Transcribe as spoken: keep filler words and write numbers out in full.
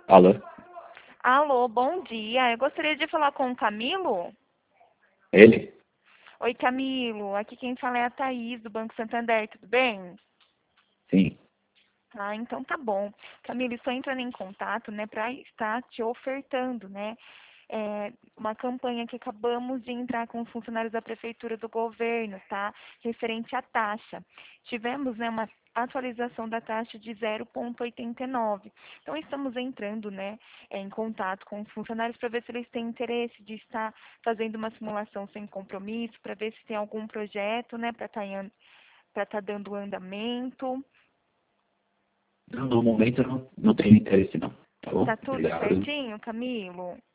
Alô? Alô, bom dia. Eu gostaria de falar com o Camilo. Ele? Oi, Camilo. Aqui quem fala é a Thaís, do Banco Santander. Tudo bem? Sim. Ah, então tá bom. Camilo, estou entrando em contato, né, para estar te ofertando, né, é, uma campanha que acabamos de entrar com os funcionários da prefeitura do governo, tá? Referente à taxa. Tivemos, né, uma atualização da taxa de zero vírgula oitenta e nove. Então estamos entrando, né, é, em contato com os funcionários para ver se eles têm interesse de estar fazendo uma simulação sem compromisso, para ver se tem algum projeto, né, para estar para estar dando andamento. No momento eu não, não tenho interesse não, tá bom? Tá tudo Obrigado. certinho, Camilo?